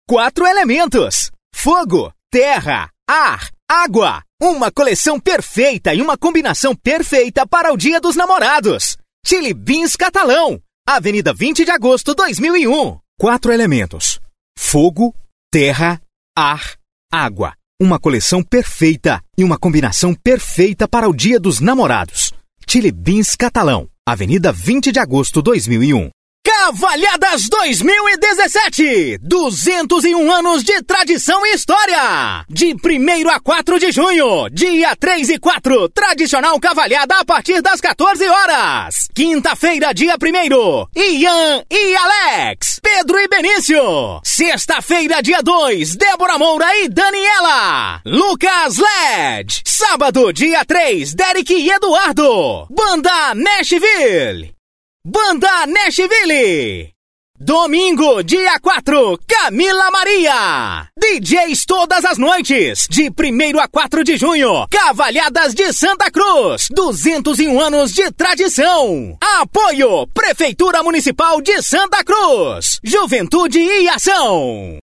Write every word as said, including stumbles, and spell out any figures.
Quatro elementos: fogo, terra, ar, água. Uma coleção perfeita e uma combinação perfeita para o Dia dos Namorados. Chili Beans Catalão, Avenida vinte de agosto, dois mil e um. Quatro elementos: fogo, terra, ar, água. Uma coleção perfeita e uma combinação perfeita para o Dia dos Namorados. Chili Beans Catalão, Avenida vinte de agosto, dois mil e um. Cavalhadas dois mil e dezessete, duzentos e um anos de tradição e história. De primeiro a quatro de junho, dia três e quatro, tradicional cavalhada a partir das quatorze horas. Quinta-feira, dia primeiro, Ian e Alex, Pedro e Benício. Sexta-feira, dia dois, Débora Moura e Daniela, Lucas Led. Sábado, dia três, Derek e Eduardo, Banda Nashville. Banda Nashville. Domingo, dia quatro, Camila Maria. D Js todas as noites, de primeiro a quatro de junho. Cavalhadas de Santa Cruz, duzentos e um anos de tradição. Apoio, Prefeitura Municipal de Santa Cruz. Juventude e Ação.